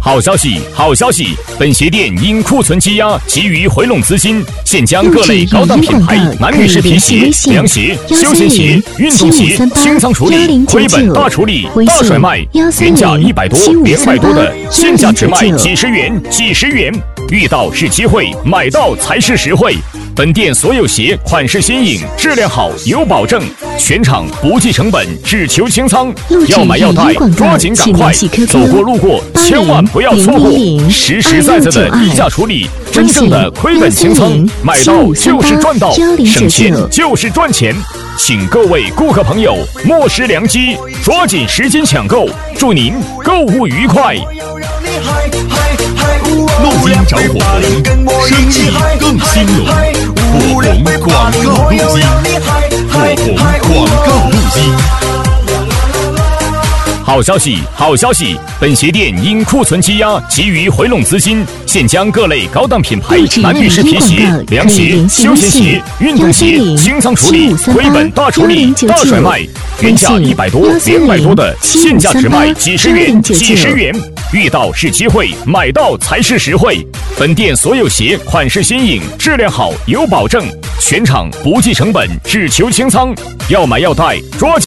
好消息，好消息！本鞋店因库存积压，急于回笼资金，现将各类高档品牌男女士皮鞋、凉鞋、休闲鞋、运动鞋清仓处理，亏本大处理、大甩卖，原价100多、200多的，现价只卖几十元、几十元。遇到是机会，买到才是实惠。本店所有鞋款式新颖，质量好，有保证，全场不计成本，只求清仓。要买要带，抓紧赶快！走过路过，千万不要错过！实实在在的溢价处理，真正的亏本清仓，买到就是赚到，省钱就是赚钱。请各位顾客朋友莫失良机，抓紧时间抢购，祝您购物愉快！ 路金找火红，生意更兴隆。火红广告路金，火红广告路金。 好消息，好消息！本鞋店因库存积压，急于回笼资金，现将各类高档品牌男女士皮鞋、凉鞋、休闲鞋、运动鞋清仓处理，亏本大处理、大甩卖，原价100多、200多的，现价只卖几十元、几十元。遇到是机会，买到才是实惠。本店所有鞋款式新颖，质量好，有保证，全场不计成本，只求清仓。要买要带，抓紧！